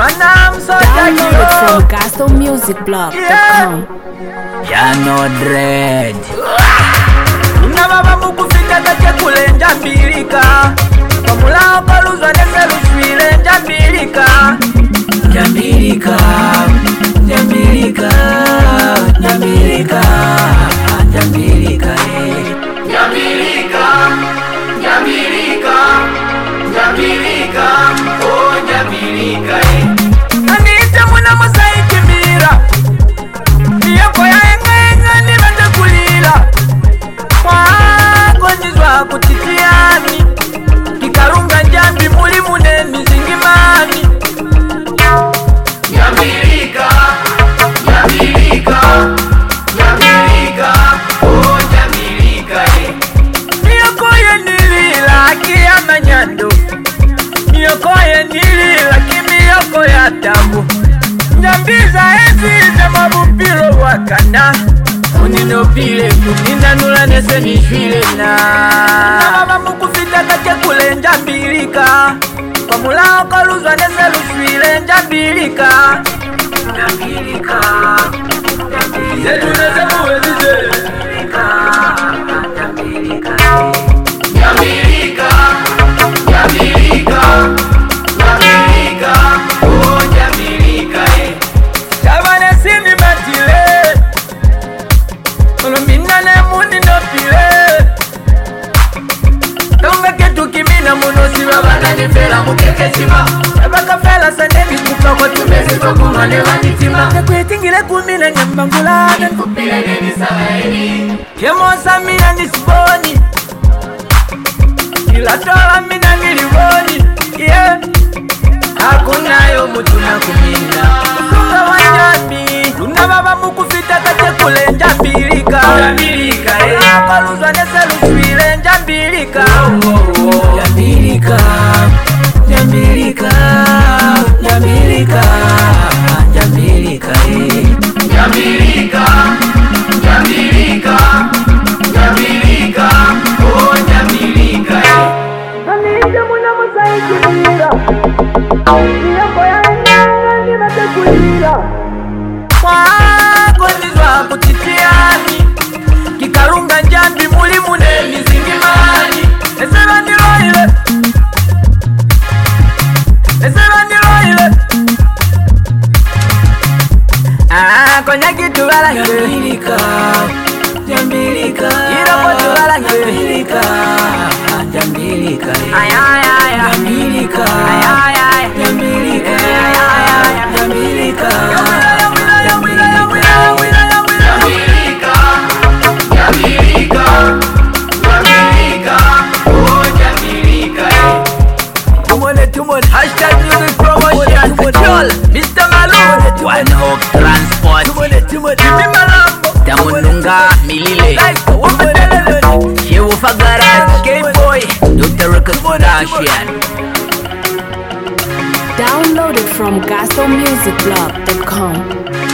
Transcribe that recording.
Download it from GastonMusicBlog.com. Piano Dread. Unababa mukufika kake kule njambirika Pamulao kaluzwa neselu shwile njambirika Njambirika, Njambirika, Njambirika, Njambirika, Njambirika, Njambirika, Njambirika, oh Njambirika Anite muna mosaiki mira Niyoko ya enga nibende kulila Mwagonyizwa kutitiani Kikarunga njambi muli muneni zingimani Njambirika, Njambirika, Njambirika, oh Njambirika Niyokoye nilila kiyama nyando Niyokoye nilila kimiyoko ya tabu Njambiza ezize mabupilo wakana Uninopile kuninda nula nese nishwile na Nababa mukufita kake kule njambirika Pamulao kaluzwa nese lushwile njambirika Njambirika Zetu nese muwezize Njambirika Njambirika Njambirika Njambirika Oh Njambirika Chavane sini matile Olumina ne muni no pile Tonga ketu kimina munosi wabana nifela mukeke chima Ebaka fela sanemi kukako tumezi tokuma ne wanitima Nekwetingile kumina nyambangulana Kupile neni sabaini Kemosa mina nisiboni Ilatola mina niliboni Yeah Hakunayo mutuna kumina Sunga wanyami Unababa mukufita kate kule njambirika Njambirika Kaluzwa neselu shwile njambirika Njambirika, Njambirika, Njambirika, Njambirika, Njambirika, Njambirika, Njambirika, oh Njambirika Anite muna mosaiki mira Niyoko ya enga nibende kulila Mwagonyizwa kutitiani Kikarunga njambi muli muneni zingimani Eseba niloile Eseba niloile Konya kitu balange Njambirika, Njambirika, Iroko tu balange Njambirika, Njambirika, Ayayaya Njambirika, Ayayaya Njambirika, Njambirika, Hashtag music promotion Control Mr. Malone One Hope Transport, Jimmy Malambo Tamununga Milile, Shewu Fagarat, K-Boy, Dr. Records Production. Download it from GastonMusicBlog.com.